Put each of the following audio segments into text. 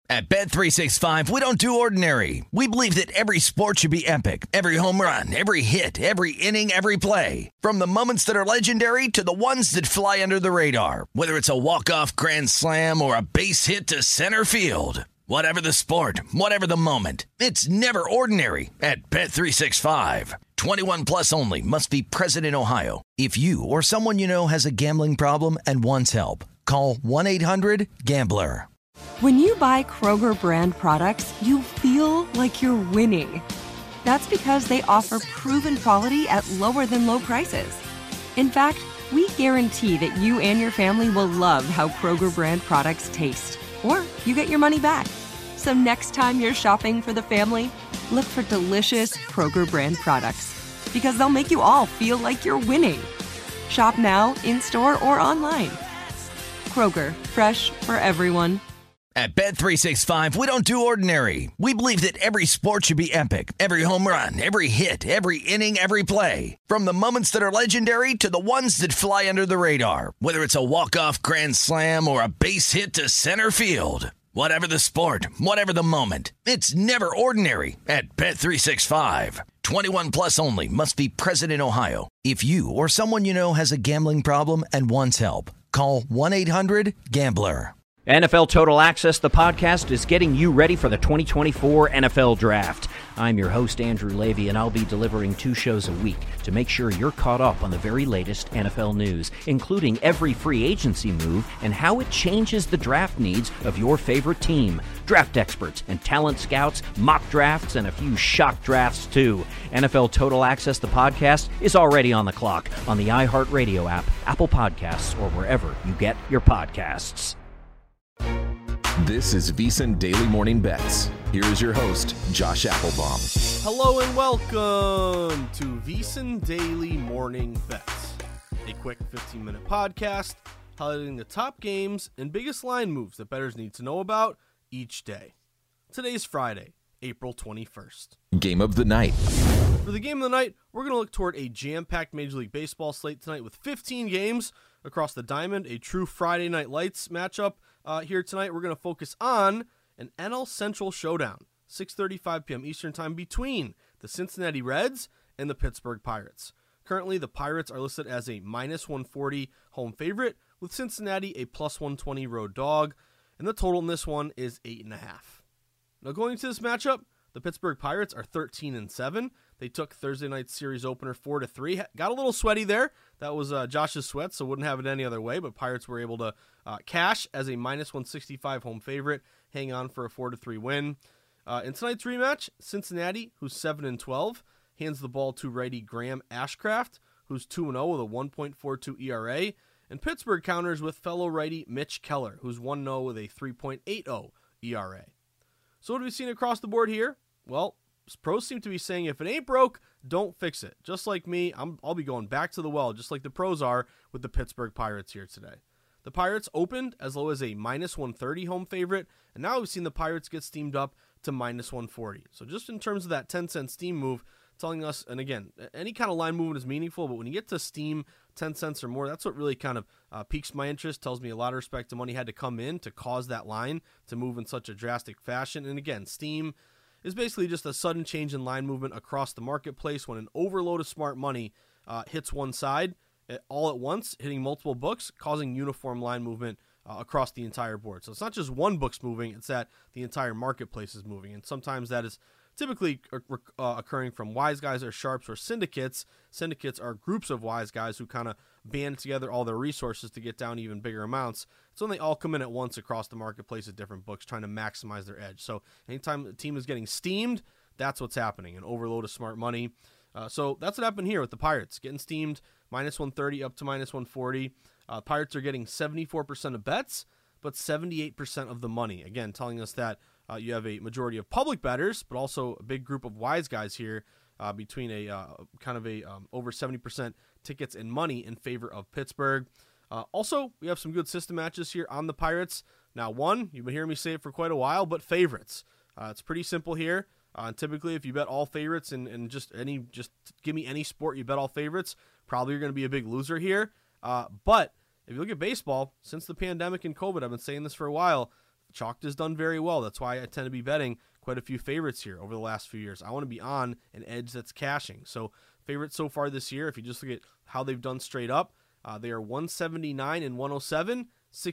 At Bet365, we don't do ordinary. We believe that every sport should be epic. Every home run, every hit, every inning, every play. From the moments that are legendary to the ones that fly under the radar. Whether it's a walk-off grand slam or a base hit to center field. Whatever the sport, whatever the moment. It's never ordinary at Bet365. 21 plus only. Must be present in Ohio. If you or someone you know has a gambling problem and wants help, call 1-800-GAMBLER. When you buy Kroger brand products, you feel like you're winning. That's because they offer proven quality at lower than low prices. In fact, we guarantee that you and your family will love how Kroger brand products taste, or you get your money back. So next time you're shopping for the family, look for delicious Kroger brand products, because they'll make you all feel like you're winning. Shop now, in-store, or online. Kroger, fresh for everyone. At Bet365, we don't do ordinary. We believe that every sport should be epic. Every home run, every hit, every inning, every play. From the moments that are legendary to the ones that fly under the radar. Whether it's a walk-off grand slam or a base hit to center field. Whatever the sport, whatever the moment. It's never ordinary at Bet365. 21 plus only. Must be present in Ohio. If you or someone you know has a gambling problem and wants help, call 1-800-GAMBLER. NFL Total Access, the podcast, is getting you ready for the 2024 NFL Draft. I'm your host, Andrew Levy, and I'll be delivering 2 shows a week to make sure you're caught up on the very latest NFL news, including every free agency move and how it changes the draft needs of your favorite team. Draft experts and talent scouts, mock drafts, and a few shock drafts, too. NFL Total Access, the podcast, is already on the clock on the iHeartRadio app, Apple Podcasts, or wherever you get your podcasts. This is VSiN Daily Morning Bets. Here is your host, Josh Applebaum. Hello and welcome to VSiN Daily Morning Bets, a quick 15-minute podcast highlighting the top games and biggest line moves that bettors need to know about each day. Today's Friday, April 21st. Game of the night. For the game of the night, we're going to look toward a jam-packed Major League Baseball slate tonight with 15 games across the diamond, a true Friday Night Lights matchup. Here tonight, we're going to focus on an NL Central showdown, 6:35 p.m. Eastern Time, between the Cincinnati Reds and the Pittsburgh Pirates. Currently, the Pirates are listed as a -140 home favorite, with Cincinnati a +120 road dog, and the total in this one is 8.5. Now, going into this matchup, the Pittsburgh Pirates are 13-7. They took Thursday night's series opener 4-3. Got a little sweaty there. That was Josh's sweat, so wouldn't have it any other way. But Pirates were able to cash as a -165 home favorite, hang on for a 4-3 win. In tonight's rematch, Cincinnati, who's 7-12, hands the ball to righty Graham Ashcraft, who's 2-0 with a 1.42 ERA. And Pittsburgh counters with fellow righty Mitch Keller, who's 1-0 with a 3.80 ERA. So what have we seen across the board here? Well, pros seem to be saying if it ain't broke, don't fix it. Just like me, I'll be going back to the well, just like the pros are with the Pittsburgh Pirates here today. The Pirates opened as low as a -130 home favorite, and now we've seen the Pirates get steamed up to -140. So just in terms of that 10-cent steam move, telling us, and again, any kind of line movement is meaningful, but when you get to steam 10 cents or more, that's what really kind of piques my interest, tells me a lot of respect to money had to come in to cause that line to move in such a drastic fashion. And again, steam is basically just a sudden change in line movement across the marketplace when an overload of smart money hits one side all at once, hitting multiple books, causing uniform line movement across the entire board. So it's not just one book's moving, it's that the entire marketplace is moving. And sometimes that is typically occurring from wise guys or sharps or syndicates. Syndicates are groups of wise guys who kind of band together all their resources to get down even bigger amounts. So when they all come in at once across the marketplace at different books, trying to maximize their edge. So anytime a team is getting steamed, that's what's happening, an overload of smart money. So that's what happened here with the Pirates, getting steamed -130 up to -140. Pirates are getting 74% of bets, but 78% of the money. Again, telling us that you have a majority of public bettors, but also a big group of wise guys here between a over 70% tickets and money in favor of Pittsburgh. Also, we have some good system matches here on the Pirates. Now, one, you've been hearing me say it for quite a while, but favorites. It's pretty simple here. Typically, if you bet all favorites and just give me any sport, you bet all favorites, probably you're going to be a big loser here. But if you look at baseball, since the pandemic and COVID, I've been saying this for a while, Chalk has done very well. That's why I tend to be betting quite a few favorites here over the last few years. I want to be on an edge that's cashing. So favorites so far this year, if you just look at how they've done straight up, they are 179 and 107,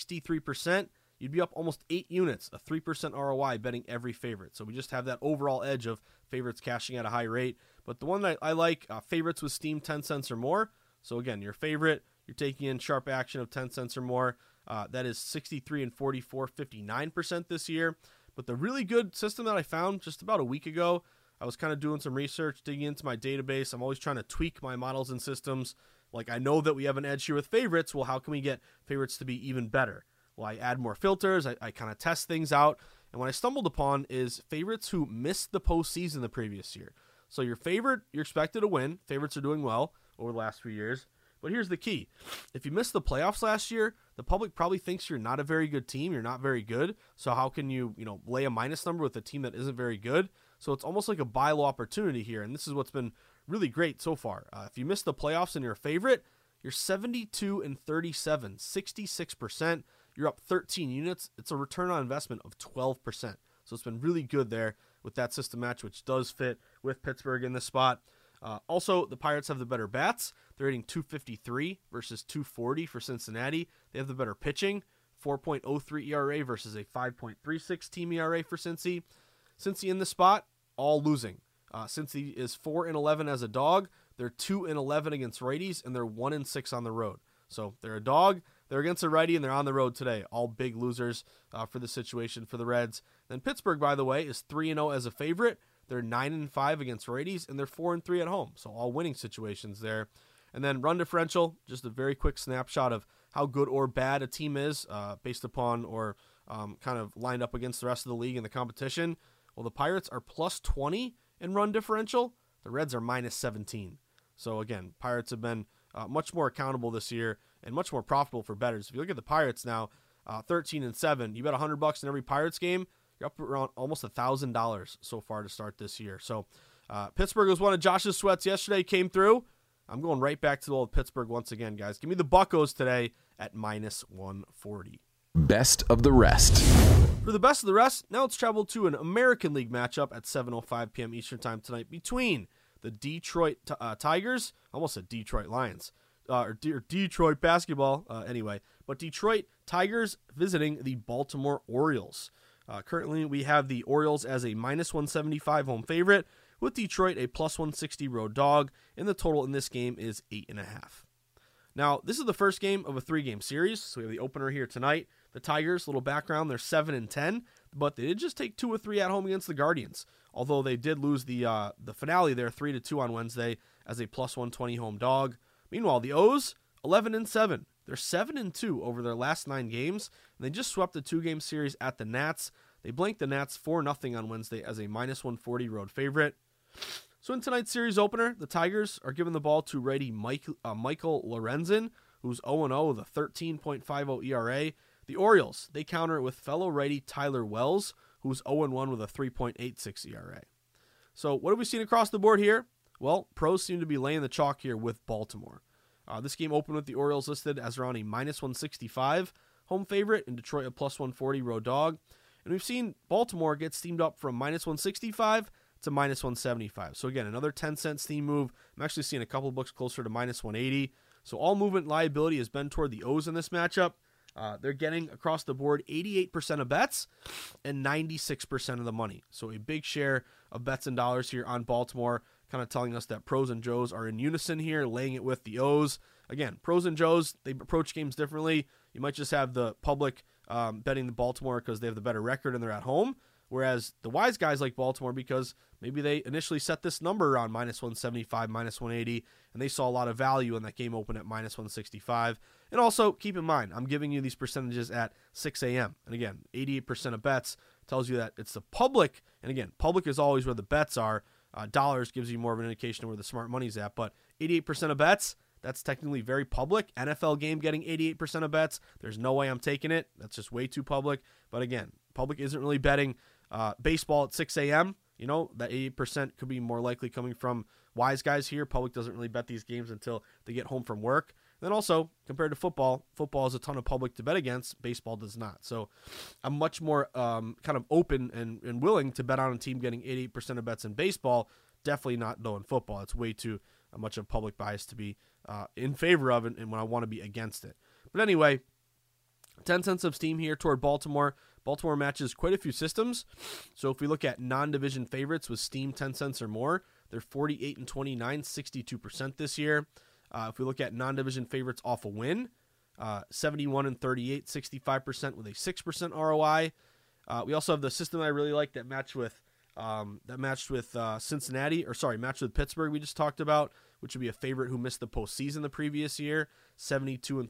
63%. You'd be up almost 8 units, a 3% ROI betting every favorite. So we just have that overall edge of favorites cashing at a high rate. But the one that I like, favorites with steam 10 cents or more. So again, your favorite, you're taking in sharp action of 10 cents or more. That is 63 and 44, 59% this year. But the really good system that I found just about a week ago, I was kind of doing some research, digging into my database. I'm always trying to tweak my models and systems. Like, I know that we have an edge here with favorites. Well, how can we get favorites to be even better? Well, I add more filters. I kind of test things out. And what I stumbled upon is favorites who missed the postseason the previous year. So your favorite, you're expected to win. Favorites are doing well over the last few years. But here's the key. If you missed the playoffs last year, the public probably thinks you're not a very good team. You're not very good. So how can you lay a minus number with a team that isn't very good? So it's almost like a buy low opportunity here. And this is what's been really great so far. If you missed the playoffs and you're a favorite, you're 72 and 37, 66%. You're up 13 units. It's a return on investment of 12%. So it's been really good there with that system match, which does fit with Pittsburgh in this spot. Also, the Pirates have the better bats. They're hitting 253 versus 240 for Cincinnati. They have the better pitching, 4.03 ERA versus a 5.36 team ERA for Cincy. Cincy in the spot, all losing. Cincy is 4-11 as a dog. They're 2-11 against righties, and they're 1-6 on the road. So they're a dog, they're against a righty, and they're on the road today. All big losers for the situation for the Reds. Then Pittsburgh, by the way, is 3-0 as a favorite. They're 9-5 against righties, and they're 4-3 at home. So all winning situations there. And then run differential, just a very quick snapshot of how good or bad a team is based upon or kind of lined up against the rest of the league in the competition. Well, the Pirates are plus 20 in run differential. The Reds are minus 17. So again, Pirates have been much more accountable this year and much more profitable for bettors. If you look at the Pirates now, 13-7, you bet $100 in every Pirates game, you're up around almost $1,000 so far to start this year. So Pittsburgh was one of Josh's sweats yesterday, came through. I'm going right back to the old Pittsburgh once again, guys. Give me the Buccos today at minus 140. Best of the rest. For the best of the rest, now let's travel to an American League matchup at 7:05 p.m. Eastern Time tonight between the Detroit Tigers, almost said Detroit Lions, or Detroit basketball, anyway. But Detroit Tigers visiting the Baltimore Orioles. Currently, we have the Orioles as a minus 175 home favorite, with Detroit a plus 160 road dog, and the total in this game is 8.5. Now, this is the first game of a 3-game series, so we have the opener here tonight. The Tigers, little background, they're 7-10, but they did just take 2 of 3 at home against the Guardians, although they did lose the finale there 3-2 on Wednesday as a plus 120 home dog. Meanwhile, the O's, 11-7. They're 7-2 over their last 9 games, and they just swept the 2-game series at the Nats. They blanked the Nats 4-0 on Wednesday as a minus 140 road favorite. So in tonight's series opener, the Tigers are giving the ball to righty Michael Lorenzen, who's 0-0 with a 13.50 ERA. The Orioles, they counter it with fellow righty Tyler Wells, who's 0-1 with a 3.86 ERA. So what have we seen across the board here? Well, pros seem to be laying the chalk here with Baltimore. This game opened with the Orioles listed as around a minus 165 home favorite, and Detroit a plus 140 road dog. And we've seen Baltimore get steamed up from minus 165 to minus 175. So again, another 10-cent steam move. I'm actually seeing a couple of books closer to minus 180. So all movement liability has been toward the O's in this matchup. They're getting across the board 88% of bets and 96% of the money. So a big share of bets and dollars here on Baltimore, kind of telling us that pros and Joes are in unison here, laying it with the O's. Again, pros and Joes, they approach games differently. You might just have the public betting the Baltimore because they have the better record and they're at home, whereas the wise guys like Baltimore because maybe they initially set this number around minus 175, minus 180, and they saw a lot of value in that game open at minus 165. And also, keep in mind, I'm giving you these percentages at 6 a.m. And again, 88% of bets tells you that it's the public. And again, public is always where the bets are. Dollars gives you more of an indication of where the smart money's at. But 88% of bets, that's technically very public. NFL game getting 88% of bets. There's no way I'm taking it. That's just way too public. But again, public isn't really betting baseball at 6 a.m. You know, that 88% could be more likely coming from wise guys here. Public doesn't really bet these games until they get home from work. Then also, compared to football has a ton of public to bet against. Baseball does not. So I'm much more kind of open and willing to bet on a team getting 88% of bets in baseball. Definitely not, though, in football. It's way too much of public bias to be in favor of it and when I want to be against it. But anyway, 10 cents of steam here toward Baltimore. Baltimore matches quite a few systems. So if we look at non-division favorites with steam 10 cents or more, they're 48-29, 62% this year. If we look at non-division favorites off a win, 71-38, 65% with a 6% ROI. We also have the system I really like that matched with Pittsburgh we just talked about, which would be a favorite who missed the postseason the previous year, 72-37,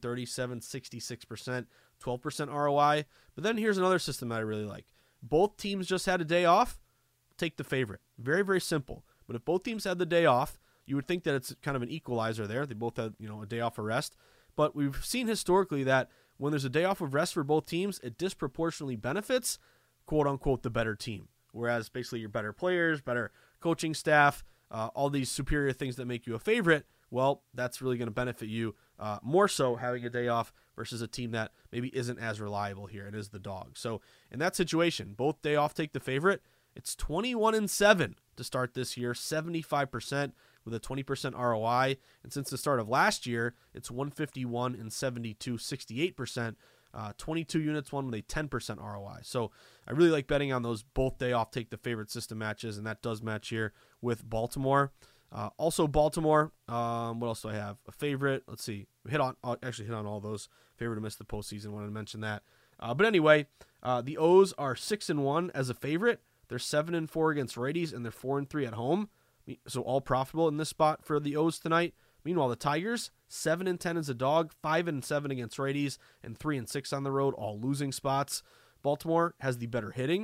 66%, 12% ROI. But then here's another system that I really like. Both teams just had a day off, take the favorite. Very, very simple. But if both teams had the day off, you would think that it's kind of an equalizer there. They both had, a day off of rest. But we've seen historically that when there's a day off of rest for both teams, it disproportionately benefits, quote unquote, the better team. Whereas basically your better players, better coaching staff, all these superior things that make you a favorite, well, that's really going to benefit you more so having a day off versus a team that maybe isn't as reliable here. It is the dog. So in that situation, both day off take the favorite. It's 21-7 to start this year, 75% with a 20% ROI. And since the start of last year, it's 151-72, 68%. 22 units won with a 10% ROI. So I really like betting on those both day off take the favorite system matches, and that does match here with Baltimore. Also Baltimore, what else do I have? A favorite. Let's see. Hit on all those. Favorite to miss the postseason. Wanted to mention that. But anyway, the O's are 6-1 as a favorite. They're 7-4 against righties, and they're 4-3 at home. So all profitable in this spot for the O's tonight. Meanwhile, the Tigers, 7-10 as a dog, 5-7 against righties, and 3-6 on the road, all losing spots. Baltimore has the better hitting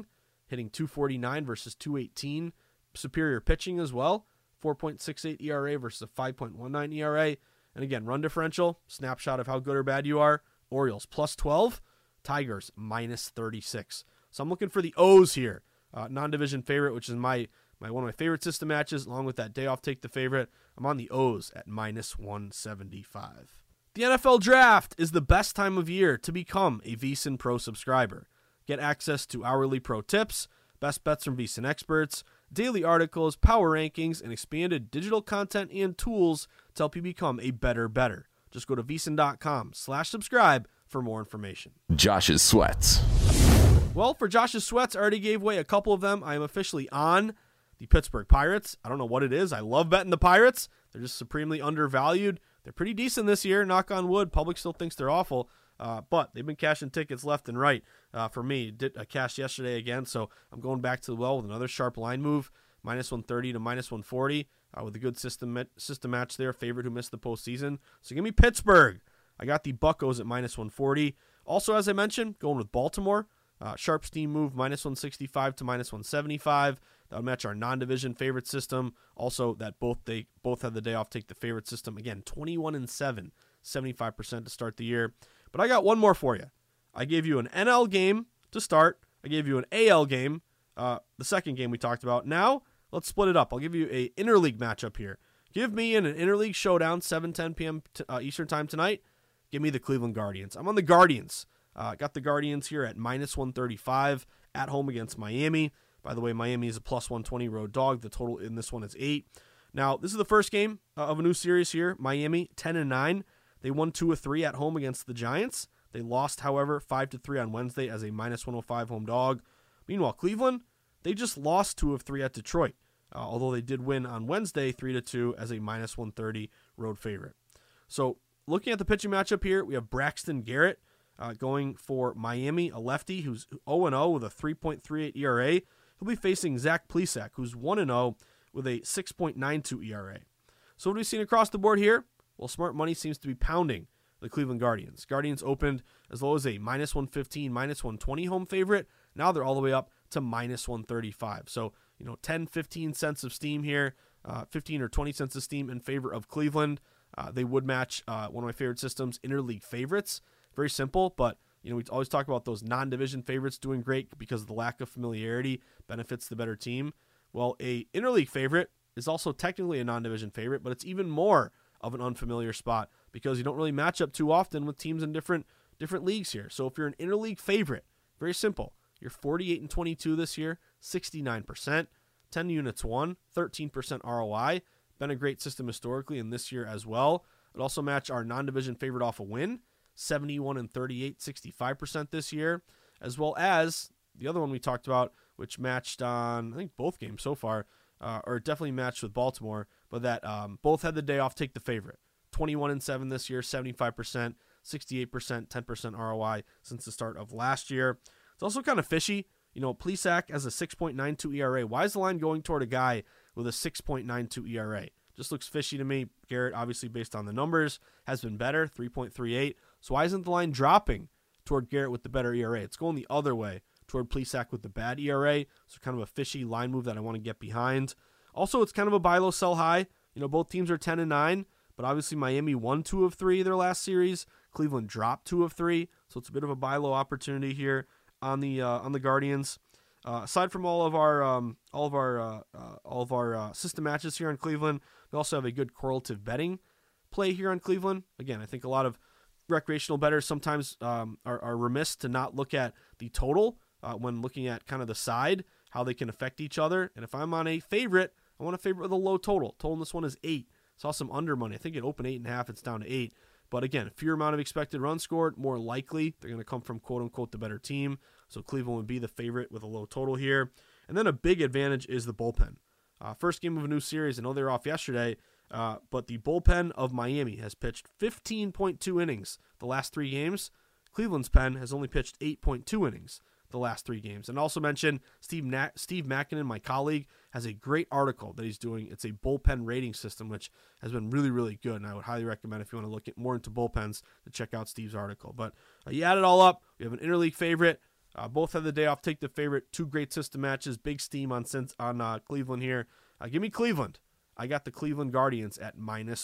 249 versus 218. Superior pitching as well, 4.68 ERA versus a 5.19 ERA. And again, run differential, snapshot of how good or bad you are. Orioles plus 12, Tigers minus 36. So I'm looking for the O's here. Non-division favorite, which is one of my favorite system matches, along with that day off take the favorite. I'm on the O's at minus 175. The NFL Draft is the best time of year to become a VSiN Pro subscriber. Get access to hourly pro tips, best bets from VSiN experts, daily articles, power rankings, and expanded digital content and tools to help you become a better. Just go to VSiN.com/subscribe for more information. Josh's Sweats. Well, for Josh's Sweats, I already gave away a couple of them. I am officially on the Pittsburgh Pirates. I don't know what it is. I love betting the Pirates. They're just supremely undervalued. They're pretty decent this year, knock on wood. Public still thinks they're awful, but they've been cashing tickets left and right for me. I cashed yesterday again, so I'm going back to the well with another sharp line move, minus 130 to minus 140 with a good system match there, favorite who missed the postseason. So give me Pittsburgh. I got the Buccos at minus 140. Also, as I mentioned, going with Baltimore. Sharp steam move, minus 165 to minus 175. That would match our non-division favorite system. Also, that they both have the day off take the favorite system. Again, 21-7, 75% to start the year. But I got one more for you. I gave you an NL game to start. I gave you an AL game, the second game we talked about. Now, let's split it up. I'll give you a interleague matchup here. Give me an interleague showdown, 7:10 p.m. Eastern time tonight. Give me the Cleveland Guardians. I'm on the Guardians. Got the Guardians here at minus 135 at home against Miami. By the way, Miami is a plus 120 road dog. The total in this one is 8. Now, this is the first game of a new series here. Miami, 10-9. They won 2 of 3 at home against the Giants. They lost, however, 5-3 on Wednesday as a minus 105 home dog. Meanwhile, Cleveland, they just lost 2 of 3 at Detroit, although they did win on Wednesday 3-2 as a minus 130 road favorite. So, looking at the pitching matchup here, we have Braxton Garrett going for Miami, a lefty who's 0-0 with a 3.38 ERA. He'll be facing Zach Plesac, who's 1-0 with a 6.92 ERA. So what have we seen across the board here? Well, smart money seems to be pounding the Cleveland Guardians. Guardians opened as low as a minus 115, minus 120 home favorite. Now they're all the way up to minus 135. So, 10, 15 cents of steam here, 15 or 20 cents of steam in favor of Cleveland. They would match one of my favorite systems, interleague favorites. Very simple, but we always talk about those non-division favorites doing great because the lack of familiarity benefits the better team. Well, a interleague favorite is also technically a non-division favorite, but it's even more of an unfamiliar spot because you don't really match up too often with teams in different leagues here. So if you're an interleague favorite, very simple. You're 48-22 this year, 69%, 10 units won, 13% ROI. Been a great system historically and this year as well. It also matched our non-division favorite off a win, 71-38, 65% this year, as well as the other one we talked about, which matched on, I think, both games so far, or definitely matched with Baltimore, but that both had the day off, take the favorite. 21-7 this year, 75%, 68%, 10% ROI since the start of last year. It's also kind of fishy. You know, Plesac has a 6.92 ERA. Why is the line going toward a guy with a 6.92 ERA? Just looks fishy to me. Garrett, obviously based on the numbers, has been better, 3.38. So why isn't the line dropping toward Garrett with the better ERA? It's going the other way toward Plesac with the bad ERA. So kind of a fishy line move that I want to get behind. Also, it's kind of a buy low, sell high. You know, both teams are 10-9, but obviously Miami won 2 of 3 their last series. Cleveland dropped 2 of 3, so it's a bit of a buy low opportunity here on the Guardians. Aside from all of our system matches here in Cleveland, we also have a good correlative betting play here on Cleveland. Again, I think a lot of recreational bettors sometimes are remiss to not look at the total when looking at kind of the side, how they can affect each other. And if I'm on a favorite, I want a favorite with a low total. Total in this one is 8. Saw some under money. I think it opened 8.5. It's down to 8. But again, fewer amount of expected runs scored, more likely they're going to come from quote-unquote the better team. So Cleveland would be the favorite with a low total here. And then a big advantage is the bullpen. First game of a new series. I know they were off yesterday, but the bullpen of Miami has pitched 15.2 innings the last 3 games. Cleveland's pen has only pitched 8.2 innings the last 3 games. And also mention Steve Makinen, my colleague, has a great article that he's doing. It's a bullpen rating system, which has been really, really good. And I would highly recommend, if you want to look at more into bullpens, to check out Steve's article. But you add it all up, we have an interleague favorite. Both have the day off, take the favorite. 2 great system matches, big steam on Cleveland here. Give me Cleveland. I got the Cleveland Guardians at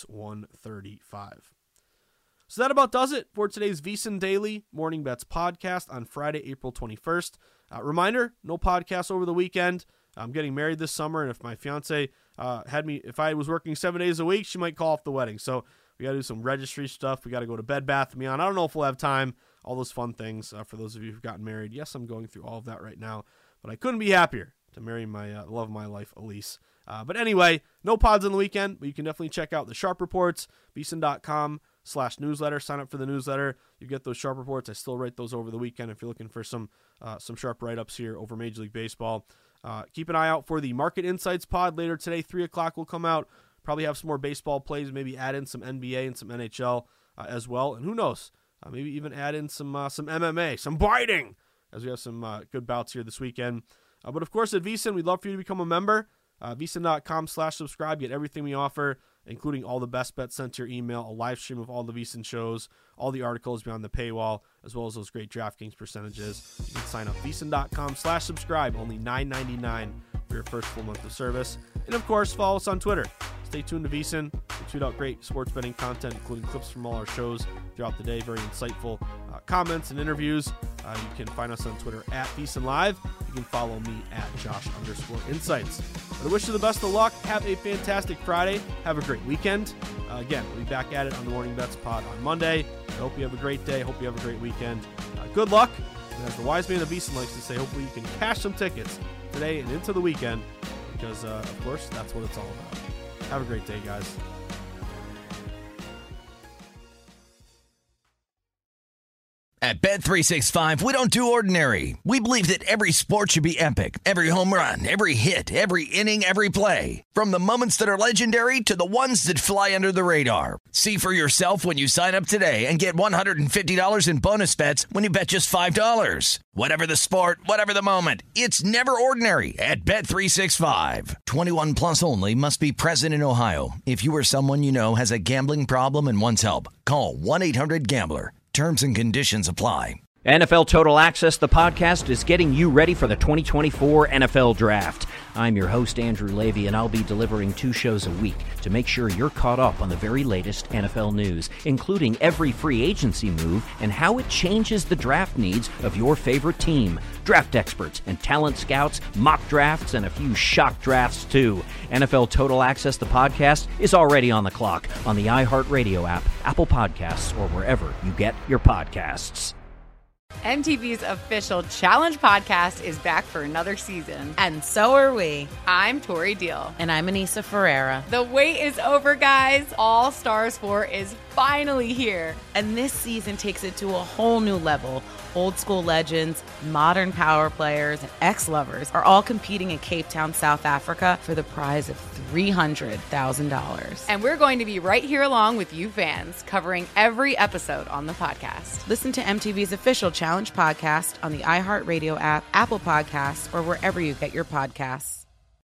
-135. So that about does it for today's VSiN Daily Morning Bets podcast on Friday, April 21st. Reminder, no podcast over the weekend. I'm getting married this summer, and if my fiance if I was working 7 days a week, she might call off the wedding. So we got to do some registry stuff. We got to go to Bed Bath & Beyond. I don't know if we'll have time. All those fun things for those of you who've gotten married. Yes, I'm going through all of that right now, but I couldn't be happier to marry my love of my life, Elise. But anyway, no pods on the weekend, but you can definitely check out the Sharp Reports, VSiN.com/newsletter. Sign up for the newsletter. You get those Sharp Reports. I still write those over the weekend if you're looking for some sharp write-ups here over Major League Baseball. Keep an eye out for the Market Insights pod later today. 3 o'clock will come out. Probably have some more baseball plays, maybe add in some NBA and some NHL as well. And who knows, maybe even add in some MMA, some biting, as we have some good bouts here this weekend. But of course, at VSiN, we'd love for you to become a member. VSiN.com/subscribe. Get everything we offer, including all the best bets sent to your email, a live stream of all the VSiN shows, all the articles beyond the paywall, as well as those great DraftKings percentages. You can sign up. VSiN.com/subscribe. Only $9.99 for your first full month of service. And of course, follow us on Twitter. Stay tuned to VSiN. We tweet out great sports betting content, including clips from all our shows throughout the day. Very insightful comments and interviews. You can find us on Twitter at VSiN Live. You can follow me at Josh_Insights. But I wish you the best of luck. Have a fantastic Friday. Have a great weekend. Again, we'll be back at it on the Morning Bets pod on Monday. I hope you have a great day. Hope you have a great weekend. Good luck. And as the wise man of VSiN likes to say, hopefully you can cash some tickets today and into the weekend, because, of course, that's what it's all about. Have a great day, guys. At Bet365, we don't do ordinary. We believe that every sport should be epic. Every home run, every hit, every inning, every play. From the moments that are legendary to the ones that fly under the radar. See for yourself when you sign up today and get $150 in bonus bets when you bet just $5. Whatever the sport, whatever the moment, it's never ordinary at Bet365. 21 plus only. Must be present in Ohio. If you or someone you know has a gambling problem and wants help, call 1-800-GAMBLER. Terms and conditions apply. NFL Total Access, the podcast, is getting you ready for the 2024 NFL Draft. I'm your host, Andrew Levy, and I'll be delivering 2 shows a week to make sure you're caught up on the very latest NFL news, including every free agency move and how it changes the draft needs of your favorite team. Draft experts and talent scouts, mock drafts, and a few shock drafts, too. NFL Total Access, the podcast, is already on the clock on the iHeartRadio app, Apple Podcasts, or wherever you get your podcasts. MTV's official Challenge podcast is back for another season. And so are we. I'm Tori Deal. And I'm Anissa Ferreira. The wait is over, guys. All Stars 4 is finally here. And this season takes it to a whole new level. Old school legends, modern power players, and ex-lovers are all competing in Cape Town, South Africa for the prize of $300,000. And we're going to be right here along with you fans, covering every episode on the podcast. Listen to MTV's official Challenge podcast on the iHeartRadio app, Apple Podcasts, or wherever you get your podcasts.